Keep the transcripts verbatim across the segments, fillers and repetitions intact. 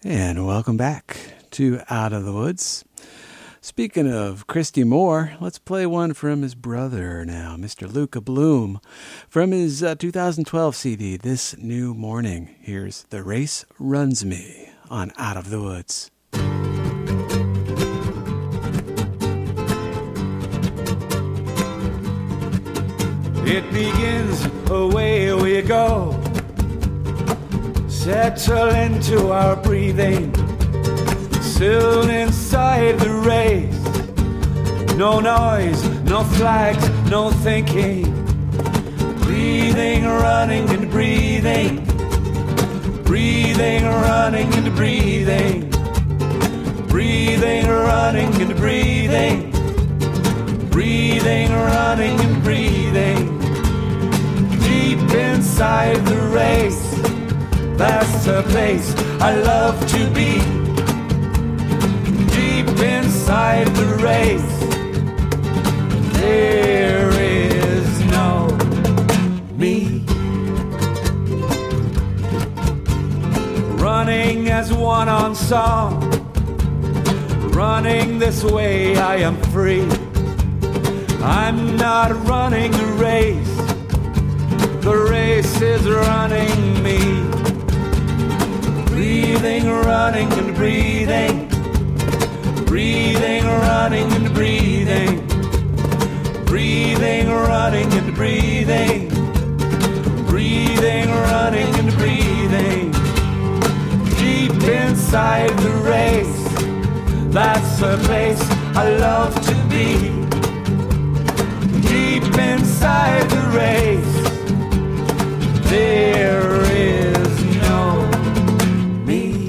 And welcome back to Out of the Woods. Speaking of Christy Moore, let's play one from his brother now, Mister Luca Bloom, from his uh, two thousand twelve C D, This New Morning. Here's The Race Runs Me on Out of the Woods. It begins, away we go. Settle into our breathing, soon inside the race. No noise, no flags, no thinking. Breathing, running and breathing. Breathing, running and breathing. Breathing, running and breathing. Breathing, running and breathing. Deep inside the race, that's a place I love to be. Deep inside the race, there is no me. Running as one on song, running this way I am free. I'm not running a race, the race is running me. Breathing, running and breathing. Breathing, running and breathing. Breathing, running and breathing. Breathing, running and breathing. Deep inside the race, that's a place I love to be. Deep inside the race, there is no me.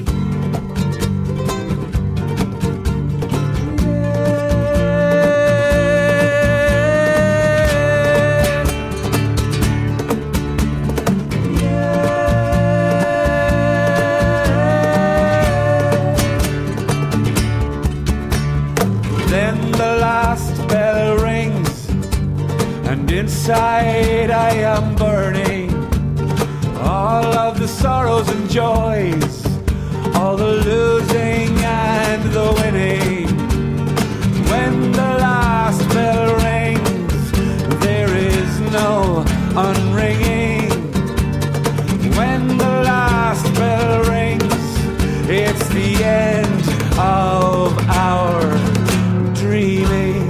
Then the last bell rings, and inside I am burning. All of the sorrows and joys, all the losing and the winning. When the last bell rings, there is no unringing. When the last bell rings, it's the end of our dreaming.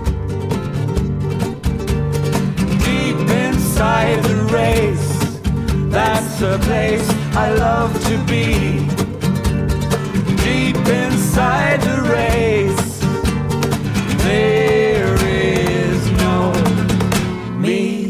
Deep inside the race, that's a place I love to be. Deep inside the race, there is no me.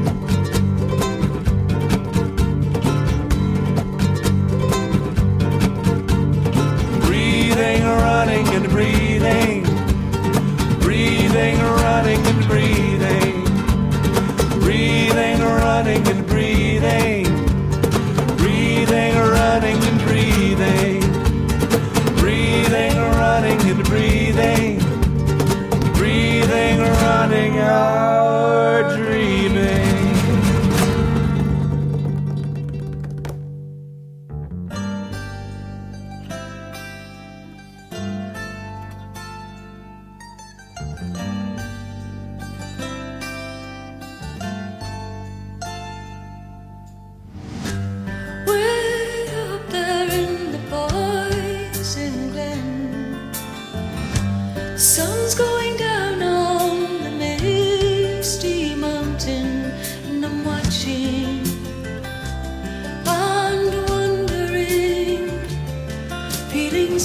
Breathing, running and breathing. Breathing, running and breathing. Breathing, running and breathing. Breathing, running and breathing. Breathing, running and breathing. Breathing, running, our dreaming. Sun's going down on the misty mountain, and I'm watching and wondering, feeling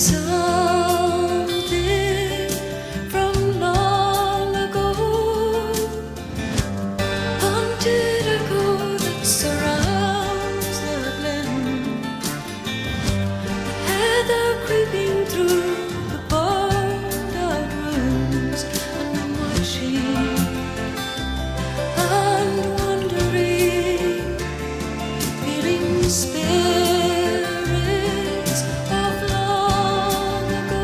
something from long ago. Haunted echo that surrounds the glen, the heather creeping through the burned out rooms, and I'm watching and wondering, feeling spirits of long ago.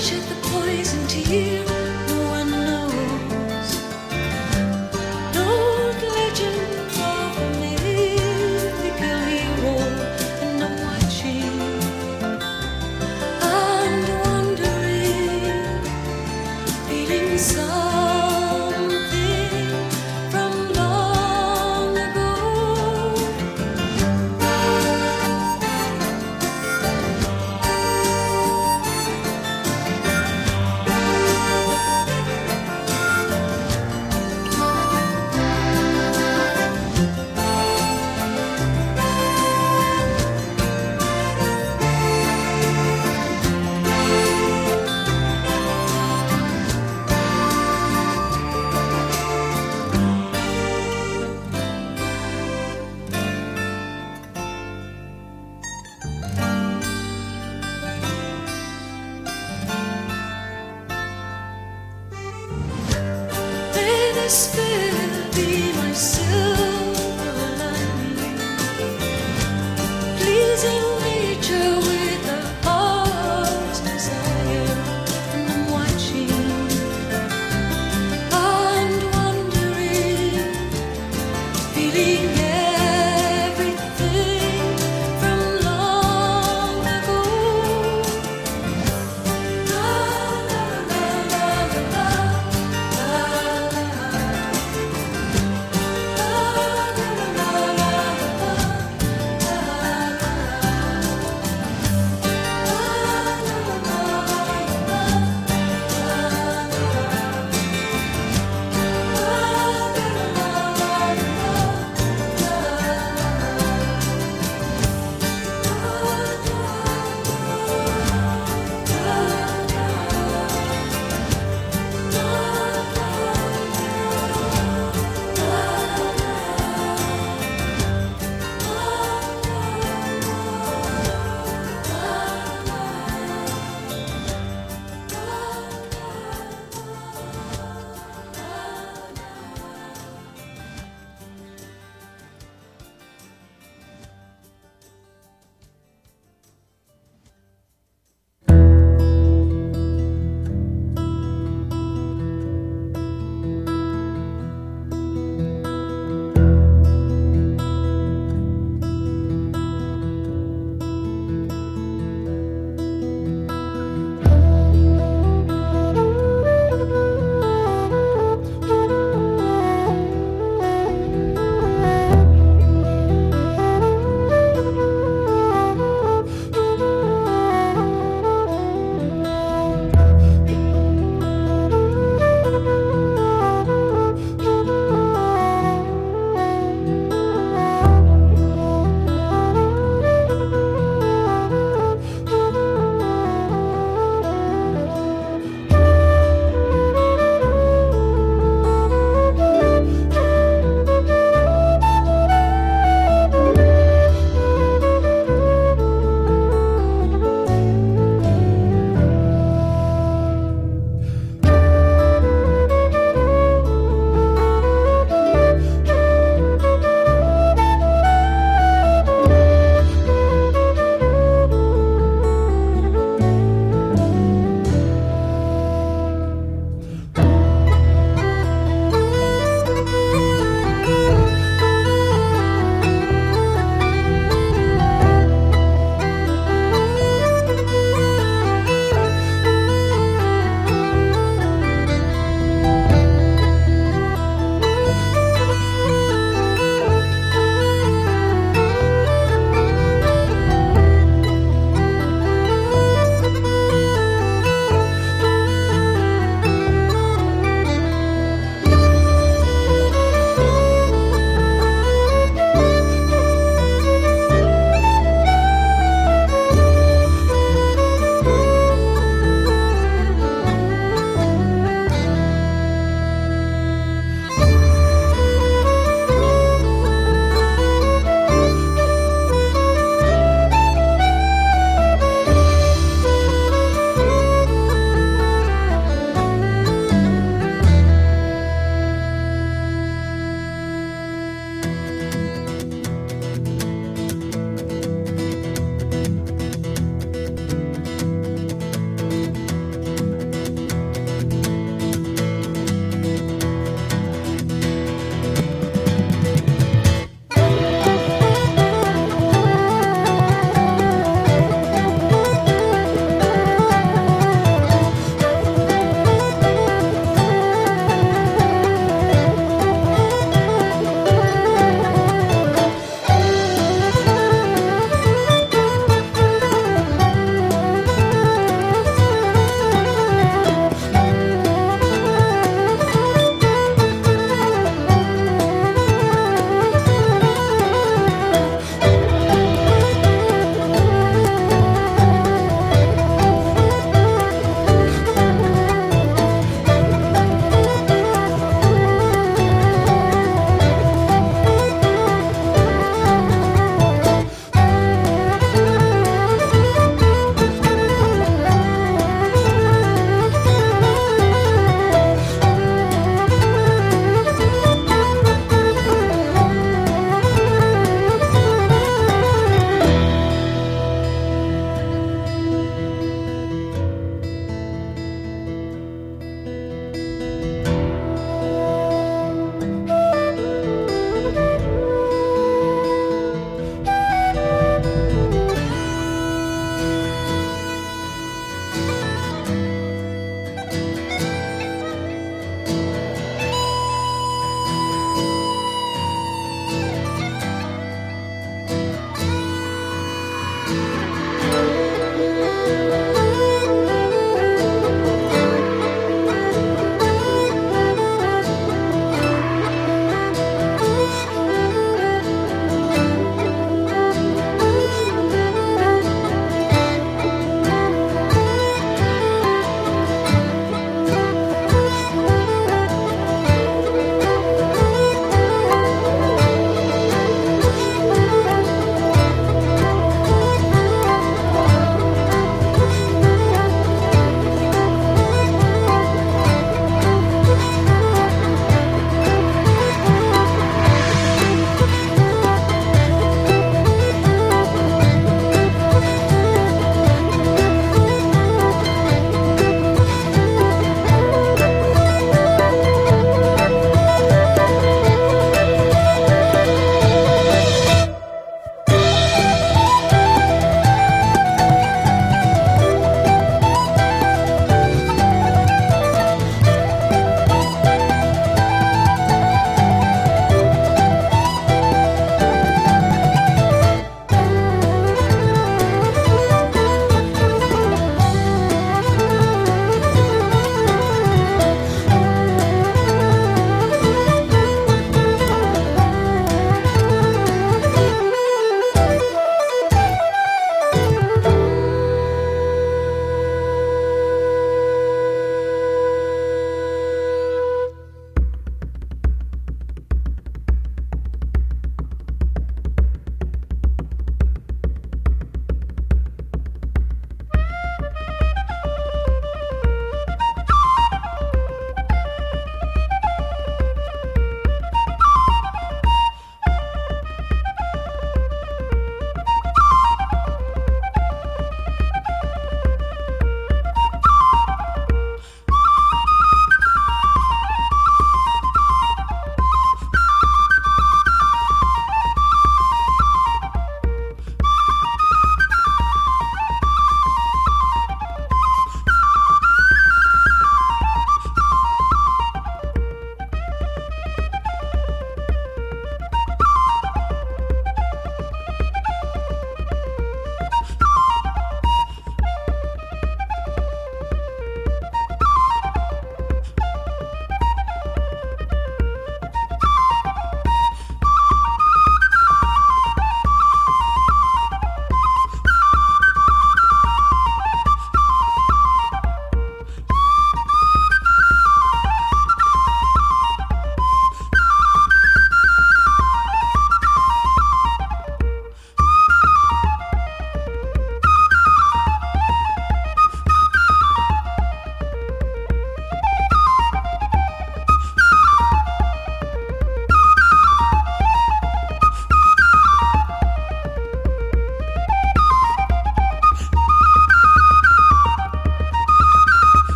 shed the poison tear no one knows. No legend of a mythical hero, and I'm watching and wondering, feeling something from long ago. May this fear be my silver lining, pleasing nature with a heart's desire. And I'm watching and wondering, feeling everything from long ago. La la la la la la la la la la la.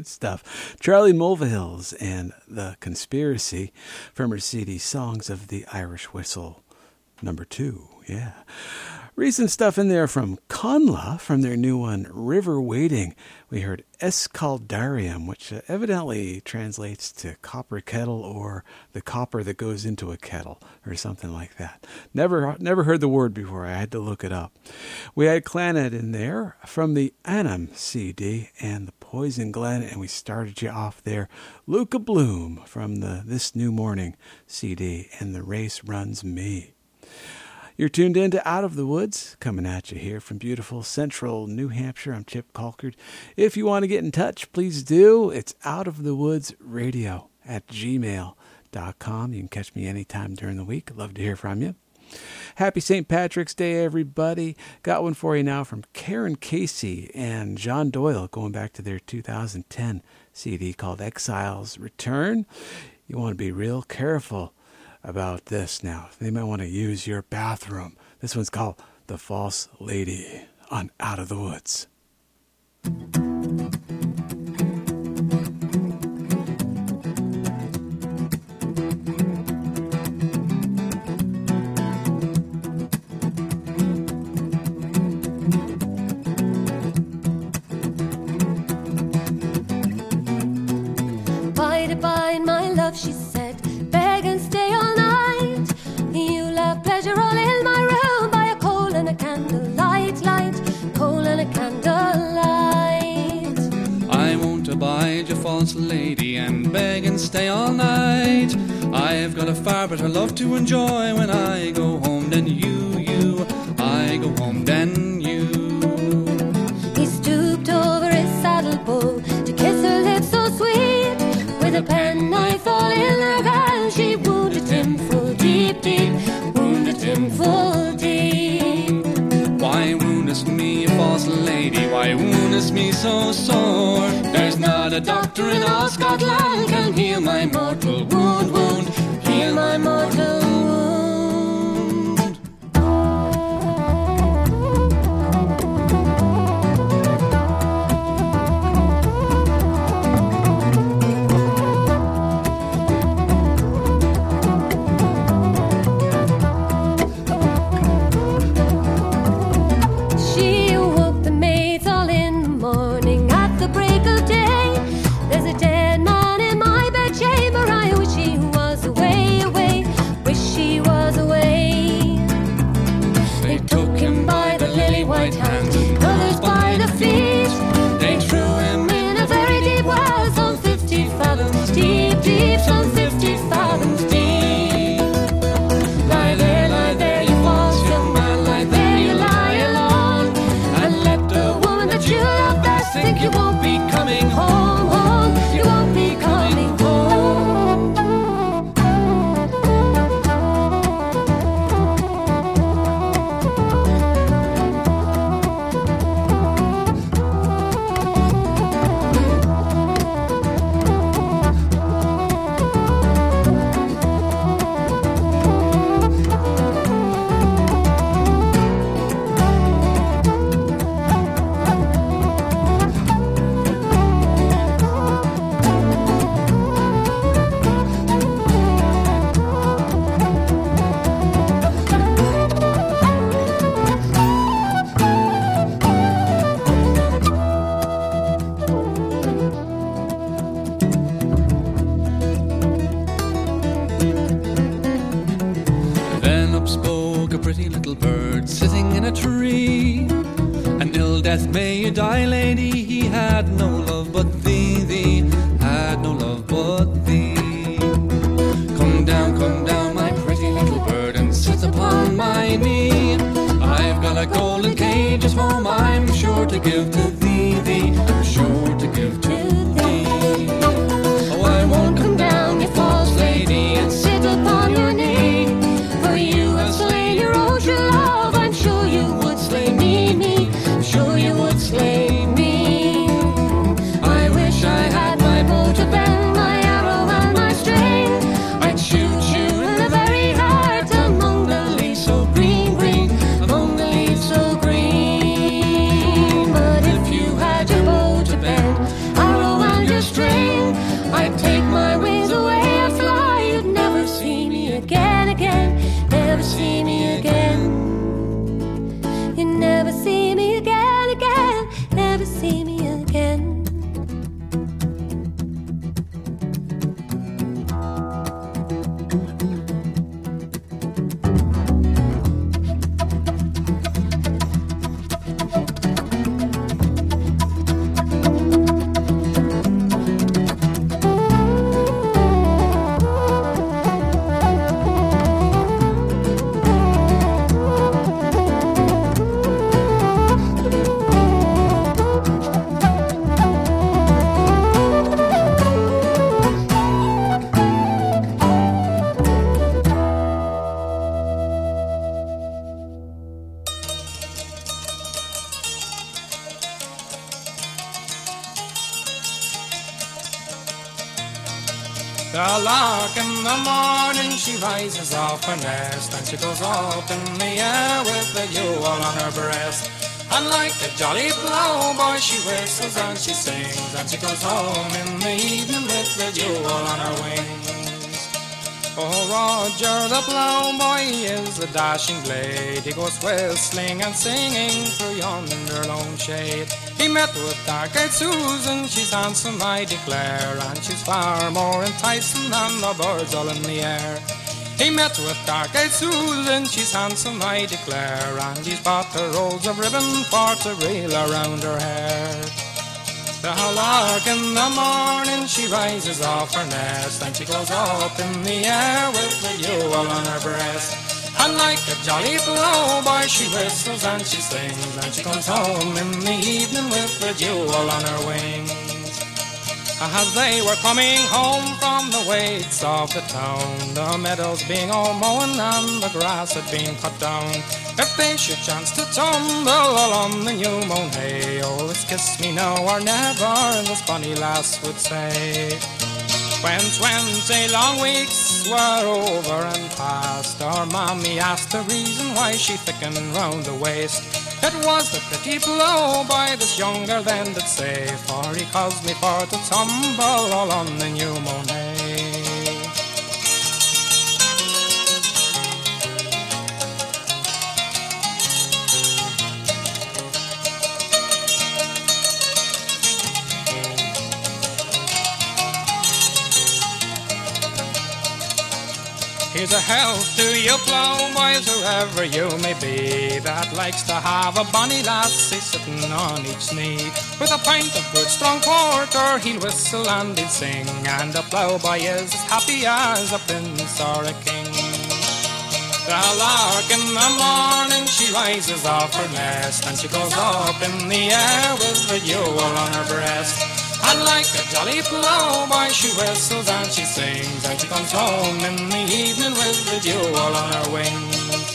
Good stuff. Charlie Mulvihills and The Conspiracy from her C D Songs of the Irish Whistle, number two. Yeah. Recent stuff in there from Conla, from their new one, River Waiting. We heard Escaldarium, which uh, evidently translates to copper kettle or the copper that goes into a kettle or something like that. Never never heard the word before. I had to look it up. We had Clannad in there from the Annam C D and the Poison Glen, and we started you off there. Luca Bloom from the This New Morning C D and The Race Runs Me. You're tuned in to Out of the Woods, coming at you here from beautiful central New Hampshire. I'm Chip Colkard. If you want to get in touch, please do. It's Out of the Woods Radio at gmail dot com. You can catch me anytime during the week. Love to hear from you. Happy Saint Patrick's Day, everybody. Got one for you now from Karen Casey and John Doyle, going back to their two thousand ten C D called Exile's Return. You want to be real careful about this now. They might want to use your bathroom. This one's called The False Lady on Out of the Woods. By the by, my love, she said, beg and stay all night. You'll have pleasure all in my room by a coal and a candle light, light, coal and a candle light. I won't abide, you false lady, and beg and stay all night. I've got a far better love to enjoy when I go home than you, you. I go home than you. He stooped over his saddle bow to kiss her lips so sweet. With a penknife all in her hand, she wounded him full deep, deep, wounded him full deep. Why woundest me, you false lady? Why woundest me so sore? There's not a doctor in all Scotland can heal my mortal wound, wound, heal my mortal wound. She awoke the maids all in the morning at the break of day. There's a dead man in my bedchamber. I wish he was away, away, wish he was away. They took him by the lily white hands and others by the feet. They threw him in a very deep well, some fifty fathoms deep, deep, some fifty fathoms deep. Lie there, lie there, you false young man, lie there, you lie alone, and let the woman that you love best think you won't be coming home, home, you won't be coming home. Then up spoke a pretty little bird sitting in a tree. An ill death may you die, lady. He had no love but thee, thee, had no love but thee. Come down, come down, my pretty little bird, and sit upon my knee. I've got a golden cage at home, I'm sure to give to thee, thee, I'm sure to give to thee. Oh, I won't come down, you false lady, and sit upon your knee. For you have slain your own true love, I'm sure you would slay me, me, I'm sure you would slay me. I wish I had my bow to bend, my arrow and my string. I'd shoot you in the very heart among the leaves so green, green, among the leaves so green. But if you had your bow The lark in the morning, she rises off her nest, and she goes up in the air with the jewel on her breast. And like a jolly ploughboy, she whistles and she sings, and she goes home in the evening with the jewel on her wings. Oh, Roger the ploughboy is a dashing blade. He goes whistling and singing through yonder lone shade. He met with dark-eyed Susan, she's handsome, I declare, and she's far more enticing than the birds all in the air. He met with dark-eyed Susan, she's handsome, I declare, and he's bought her rolls of ribbon for to reel around her hair. The lark in the morning, she rises off her nest, and she goes up in the air with the jewel on her breast. And like a jolly ploughboy, she whistles and she sings, and she comes home in the evening with the jewel on her wings. As they were coming home from the waits of the town, the meadows being all mown and the grass had been cut down, if they should chance to tumble along the new mown hay, oh, it's kiss me now or never, this bonny lass would say. When twenty long weeks were over and past, our mammy asked the reason why she thickened round the waist. It was the pretty ploughboy that's younger than did say, for he caused me for to tumble all on the new mown hay. Here's a health to you ploughboys, whoever you may be, that likes to have a bonny lassie sitting on each knee. With a pint of good strong porter, he'll whistle and he'll sing, and the ploughboy is as happy as a prince or a king. The lark in the morning, she rises off her nest, and she goes up in the air with the jewel on her breast. And like a jolly ploughboy, she whistles and she sings, and she comes home in the evening with the jewel on her wings.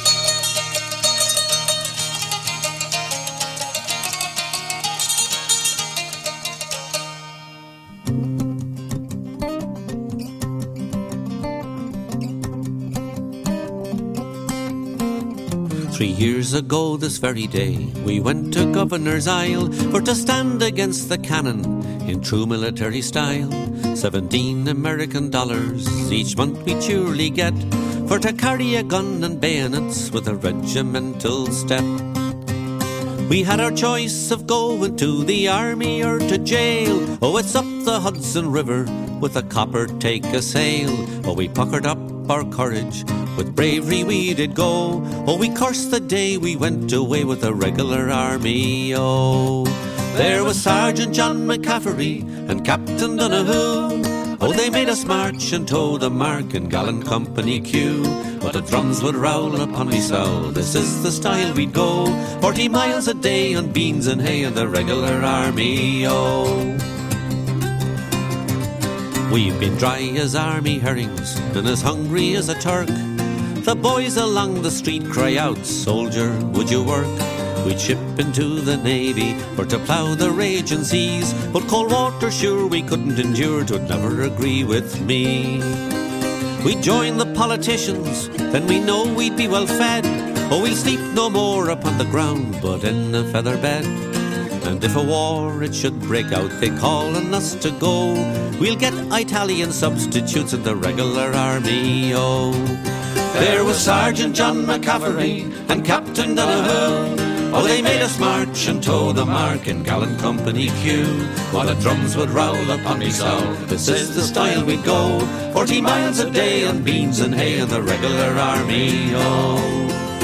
Three years ago this very day, we went to Governor's Isle for to stand against the cannon in true military style. Seventeen American dollars each month we surely get for to carry a gun and bayonets with a regimental step. We had our choice of going to the army or to jail. Oh, it's up the Hudson River with a copper take a sail. Oh, we puckered up our courage, with bravery we did go. Oh, we cursed the day we went away with a regular army. Oh, there was Sergeant John McCaffrey and Captain Donahue. Oh, they made us march and toe the mark in gallant company Q. But the drums would roll upon me soul, this is the style we'd go. Forty miles a day on beans and hay in the regular army. Oh, we've been dry as army herrings and as hungry as a Turk. The boys along the street cry out, soldier, would you work? We'd ship into the Navy for to plough the raging seas, but cold water sure we couldn't endure, 'twould never agree with me. We'd join the politicians, then we know we'd be well fed. Oh, we'll sleep no more upon the ground, but in a feather bed. And if a war it should break out, they call on us to go, we'll get Italian substitutes in the regular army. Oh, there was Sergeant John McCaffrey and Captain Donahue. Oh, they made us march and toe the mark in gallant company queue, while the drums would roll upon me soul. This is the style we go, forty miles a day on beans and hay in the regular army, oh.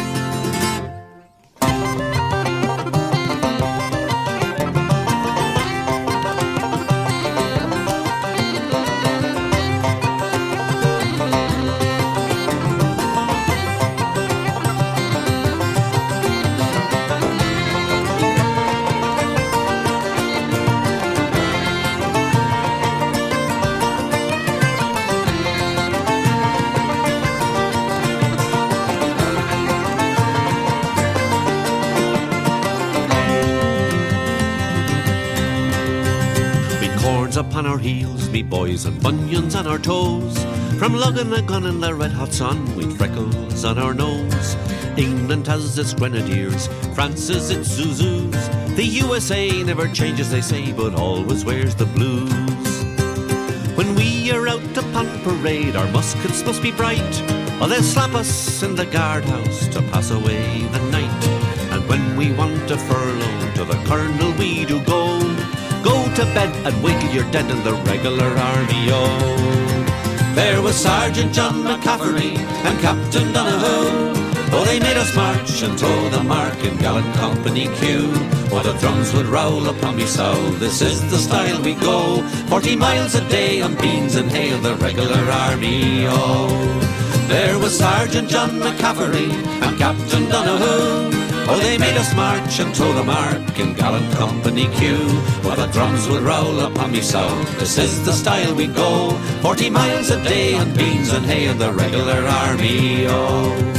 Upon our heels, me boys, and bunions on our toes. From lugging a gun in the red hot sun, we'd freckles on our nose. England has its grenadiers, France has its Zuzus. The U S A never changes, they say, but always wears the blues. When we are out upon parade, our muskets must be bright, or they'll slap us in the guardhouse to pass away the night. And when we want a furlough, to the colonel we do go. Go to bed and wait till you're dead in the regular army, oh. There was Sergeant John McCafferty and Captain Donoghue. Oh, they made us march and toe the mark in gallant company queue, while the drums would roll upon me soul. This is the style we go, forty miles a day on beans and hay in the regular army, oh. There was Sergeant John McCafferty and Captain Donoghue. Oh, they made us march and toe the mark in gallant company queue, while the drums would roll upon me soul. This is the style we go, forty miles a day on beans and hay in the regular army, oh.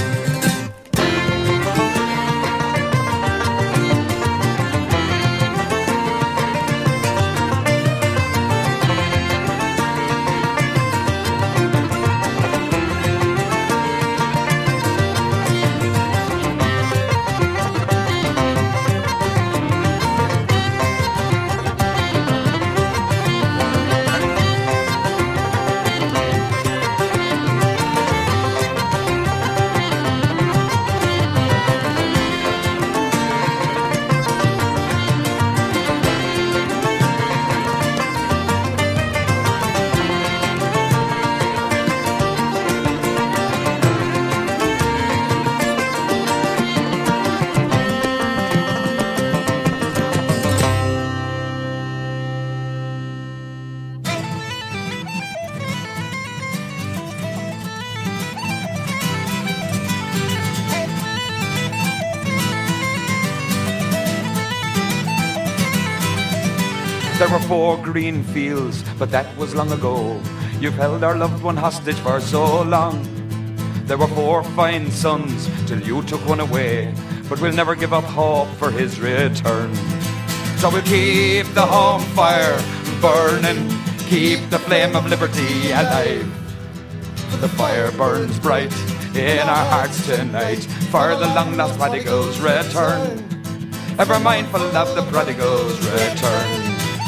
There were four green fields, but that was long ago. You've held our loved one hostage for so long. There were four fine sons till you took one away, but we'll never give up hope for his return. So we'll keep the home fire burning, keep the flame of liberty alive. The fire burns bright in our hearts tonight, for the long lost prodigal's return. Ever mindful of the prodigal's return.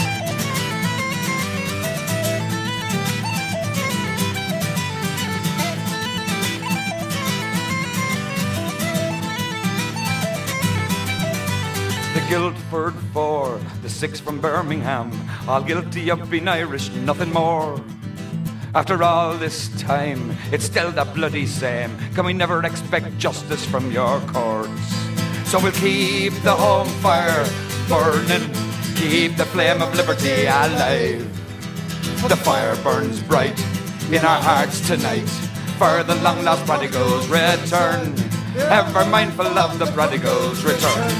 Guildford Four, the six from Birmingham, all guilty of being Irish, nothing more. After all this time, it's still the bloody same. Can we never expect justice from your courts? So we'll keep the home fire burning, keep the flame of liberty alive. The fire burns bright in our hearts tonight, for the long lost prodigal's return. Ever mindful of the prodigal's return.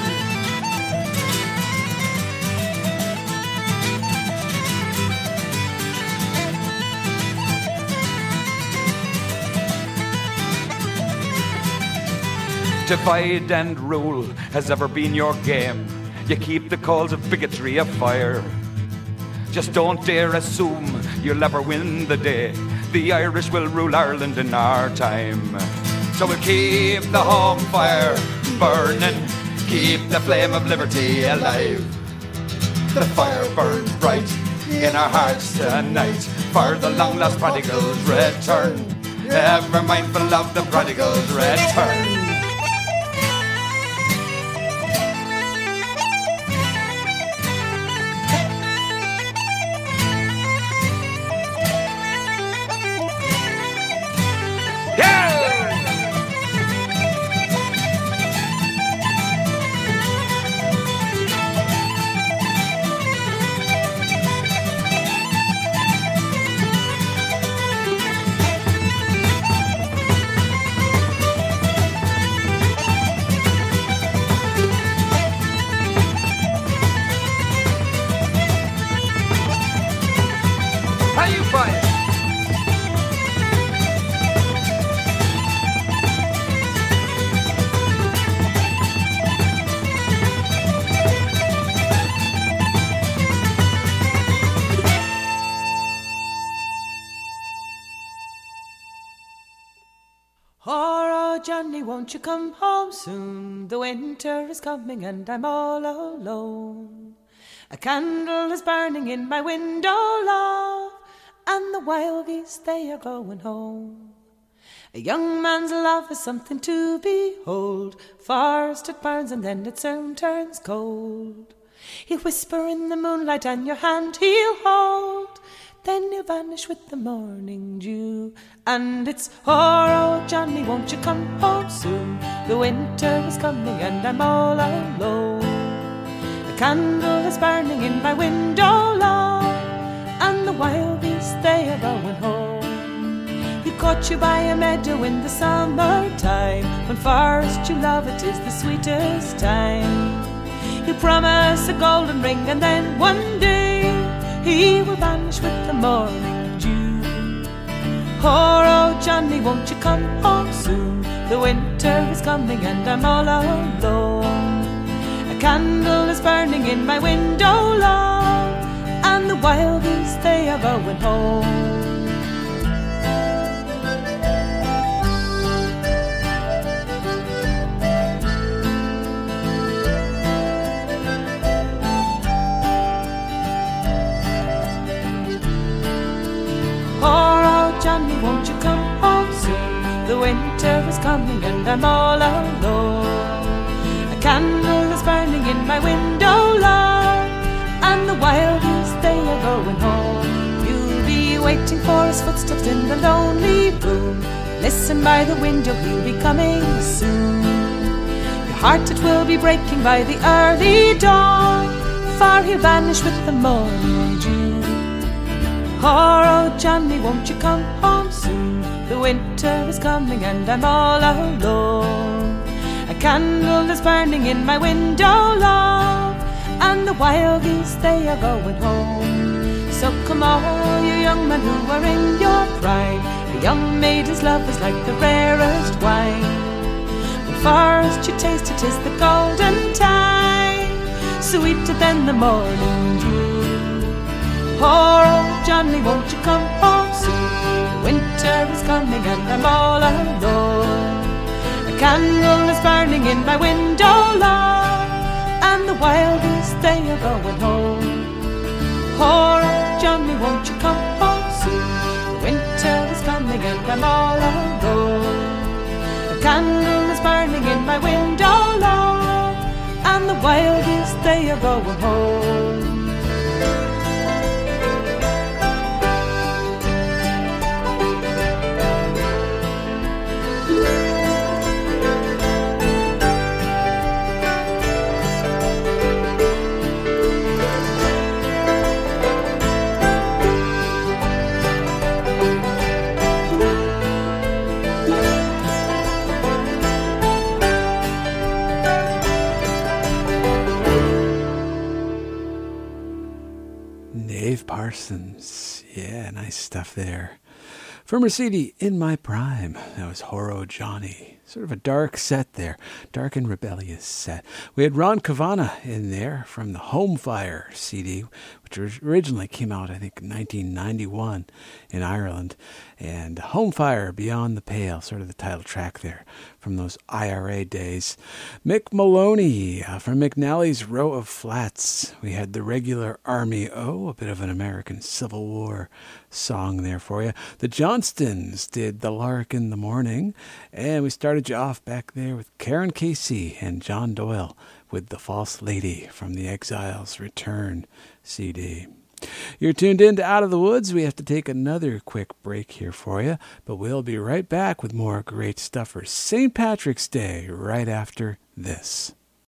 Divide and rule has ever been your game. You keep the coals of bigotry afire. Just don't dare assume you'll ever win the day. The Irish will rule Ireland in our time. So we'll keep the home fire burning, keep the flame of liberty alive. The fire burns bright in our hearts tonight, for the long lost prodigal's return. Ever mindful of the prodigal's return. Oh, Johnny, won't you come home soon? The winter is coming and I'm all alone. A candle is burning in my window, love, and the wild geese, they are going home. A young man's love is something to behold. First it burns and then it soon turns cold. He'll whisper in the moonlight and your hand he'll hold. Then he'll vanish with the morning dew. And it's, oh, Johnny, won't you come home soon? The winter is coming and I'm all alone. A candle is burning in my window, love, and the wild geese, they are going home. He caught you by a meadow in the summertime, when first you love it is the sweetest time. He'll promise a golden ring and then one day he will vanish with the morning dew. Oh, Johnny, won't you come home soon? The winter is coming and I'm all alone. A candle is burning in my window, love, and the wild geese, they are going home. Johnny, won't you come home soon? The winter is coming and I'm all alone. A candle is burning in my window, love, and the wild geese, they are going home. You'll be waiting for his footsteps in the lonely room. Listen by the window, he'll be coming soon. Your heart, it will be breaking by the early dawn, for he'll vanish with the morning dew. Oh, Johnny, won't you come home soon? The winter is coming and I'm all alone. A candle is burning in my window, love, and the wild geese, they are going home. So come all you young men who are in your prime. A young maiden's love is like the rarest wine. When first you taste it is the golden time, sweeter than the morning dew. Oh, Johnny, won't you come home soon? Winter is coming and I'm all alone. A candle is burning in my window, love, and the wild geese, they are going home. Oh, Johnny, won't you come home soon? Winter is coming and I'm all alone. A candle is burning in my window, love, and the wild geese, they are going home. Dave Parsons. Yeah, nice stuff there. From her C D, In My Prime, that was Horo Johnny. Sort of a dark set there, dark and rebellious set. We had Ron Cavana in there from the Home Fire C D, which originally came out, I think, in nineteen ninety-one in Ireland. And Home Fire, Beyond the Pale, sort of the title track there from those I R A days. Mick Maloney uh, from McNally's Row of Flats. We had The Regular Army, oh, a bit of an American Civil War song there for you. The Johnstons did The Lark in the Morning. And we started you off back there with Karen Casey and John Doyle with The False Lady from the Exiles Return C D. You're tuned in to Out of the Woods. We have to take another quick break here for you, but we'll be right back with more great stuff for Saint Patrick's Day right after this.